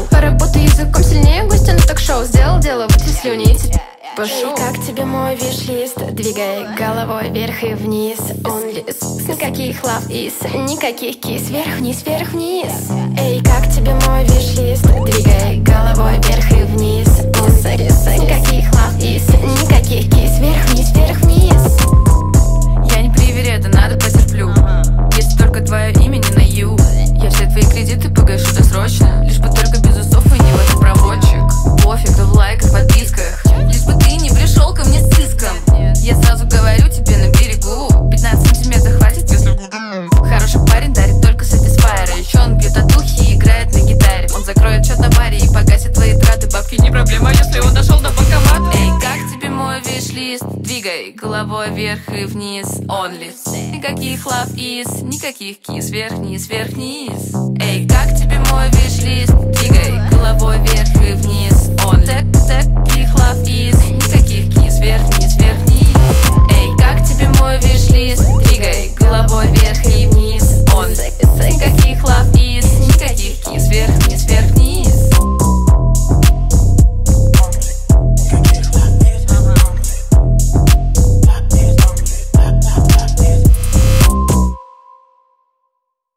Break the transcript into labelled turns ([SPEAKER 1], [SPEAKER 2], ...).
[SPEAKER 1] Поработай языком сильнее гостя на ток-шоу. Сделал дело, вытри слюни и теперь пошел.
[SPEAKER 2] Как тебе мой виш-лист? Двигай головой вверх и вниз. Only никаких love is, никаких кис. Вверх-вниз, вверх-вниз. Эй, как тебе мой виш-лист? Двигай головой вверх и вниз. Only никаких love is, никаких кис. Вверх-вниз, вверх-вниз.
[SPEAKER 3] Я не привереда, надо потерплю. Если только твое имя не на ю. Я все твои кредиты погашу досрочно. Лишь бы только без усов и не водопроводчик. Пофиг, кто в лайках, подписках. Лишь бы ты не пришел ко мне с иском. Я сразу говорю тебе на берегу. 15 сантиметров хватит, если хороший парень дарит только сатисфайер. Еще он бьет от духи и играет на гитаре. Он закроет счет на баре и погасит твои траты. Бабки не проблема, если он дошел до банкомата. Эй, как тебе мой виш-лист? Двигай головой вверх и вниз. Only никаких love is, никаких кис. Вверх-вниз, вверх-вниз. Эй, как тебе мой виш-лист? Двигай